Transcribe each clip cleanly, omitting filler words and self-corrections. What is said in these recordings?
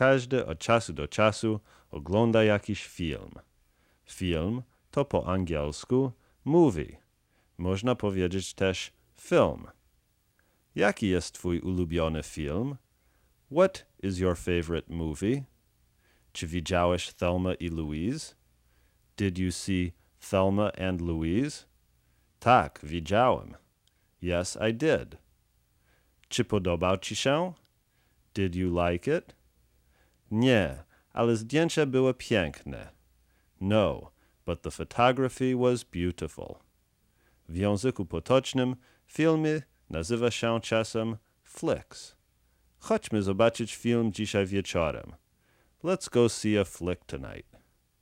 Każdy od czasu do czasu ogląda jakiś film. Film to po angielsku movie. Można powiedzieć też film. Jaki jest twój ulubiony film? What is your favorite movie? Czy widziałeś Thelma i Louise? Did you see Thelma and Louise? Tak, widziałem. Yes, I did. Czy podobał ci się? Did you like it? Nie, ale zdjęcia były piękne. No, but the photography was beautiful. W języku potocznym filmy nazywa się czasem flicks. Chodźmy zobaczyć film dzisiaj wieczorem. Let's go see a flick tonight.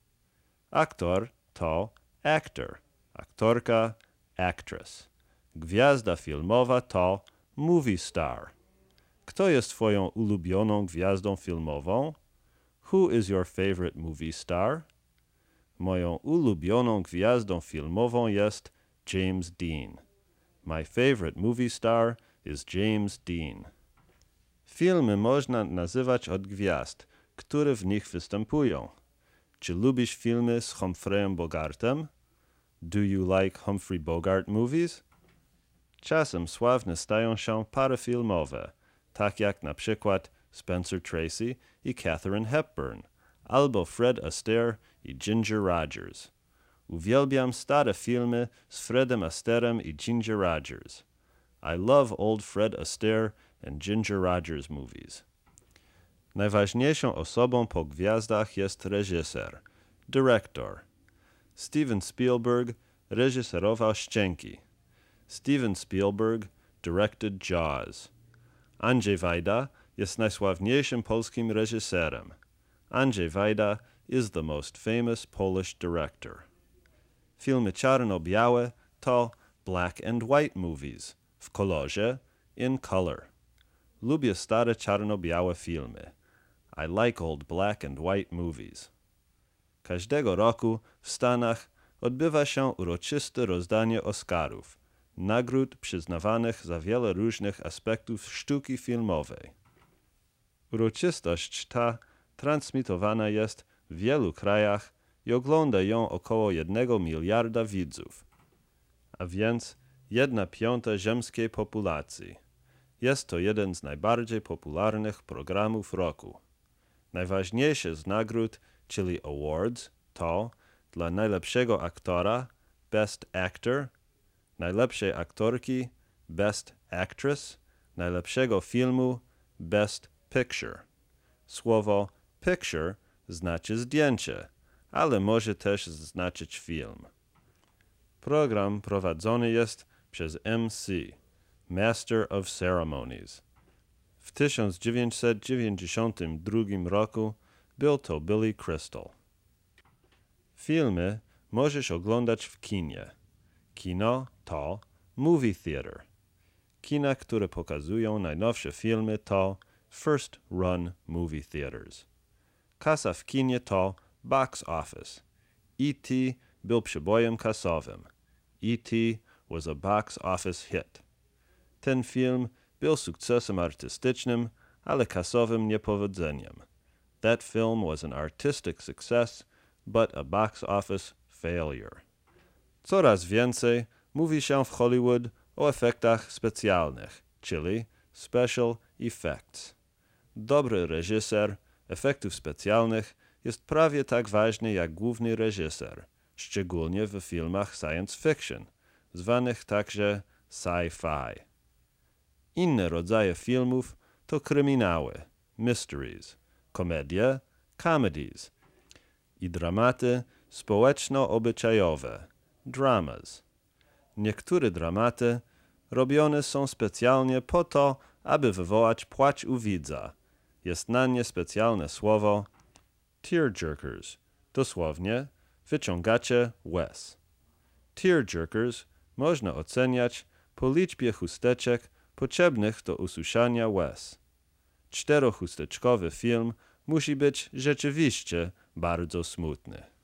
Aktor to actor, aktorka, actress. Gwiazda filmowa to movie star. Kto jest twoją ulubioną gwiazdą filmową? Who is your favorite movie star? Moją ulubioną gwiazdą filmową jest James Dean. My favorite movie star is James Dean. Filmy można nazywać od gwiazd, które w nich występują. Czy lubisz filmy z Humphreyem Bogartem? Do you like Humphrey Bogart movies? Czasem sławne stają się pary filmowe, tak jak na przykład Spencer Tracy i Katharine Hepburn, albo Fred Astaire i Ginger Rogers. Uwielbiam stare filmy z Fredem Astaire'em i Ginger Rogers. I love old Fred Astaire and Ginger Rogers movies. Najważniejszą osobą po gwiazdach jest reżyser, director. Steven Spielberg reżyserował Szczęki. Steven Spielberg directed Jaws. Andrzej Wajda jest najsławniejszym polskim reżyserem. Andrzej Wajda is the most famous Polish director. Filmy czarno-białe to black and white movies, w kolorze, in color. Lubię stare czarno-białe filmy. I like old black and white movies. Każdego roku w Stanach odbywa się uroczyste rozdanie Oscarów, nagród przyznawanych za wiele różnych aspektów sztuki filmowej. Uroczystość ta transmitowana jest w wielu krajach i ogląda ją około 1 miliarda widzów, a więc 1/5 ziemskiej populacji. Jest to jeden z najbardziej popularnych programów roku. Najważniejsze z nagród, czyli awards, to dla najlepszego aktora Best Actor, najlepszej aktorki Best Actress, najlepszego filmu Best Picture. Słowo picture znaczy zdjęcie, ale może też znaczyć film. Program prowadzony jest przez MC, Master of Ceremonies. W 1992 roku był to Billy Crystal. Filmy możesz oglądać w kinie. Kino to movie theater. Kina, które pokazują najnowsze filmy to first run movie theaters. Kasa w kinie to box office. E.T. był przebojem kasowym. E.T. was a box office hit. Ten film był sukcesem artystycznym, ale kasowym niepowodzeniem. That film was an artistic success, but a box office failure. Coraz więcej mówi się w Hollywood o efektach specjalnych, czyli special effects. Dobry reżyser efektów specjalnych jest prawie tak ważny jak główny reżyser, szczególnie w filmach science fiction, zwanych także sci-fi. Inne rodzaje filmów to kryminały, mysteries, komedie, comedies i dramaty społeczno-obyczajowe, dramas. Niektóre dramaty robione są specjalnie po to, aby wywołać płacz u widza. Jest na nie specjalne słowo tearjerkers, dosłownie wyciągacie łez. Tearjerkers można oceniać po liczbie chusteczek potrzebnych do ususzania łez. 4-chusteczkowy film musi być rzeczywiście bardzo smutny.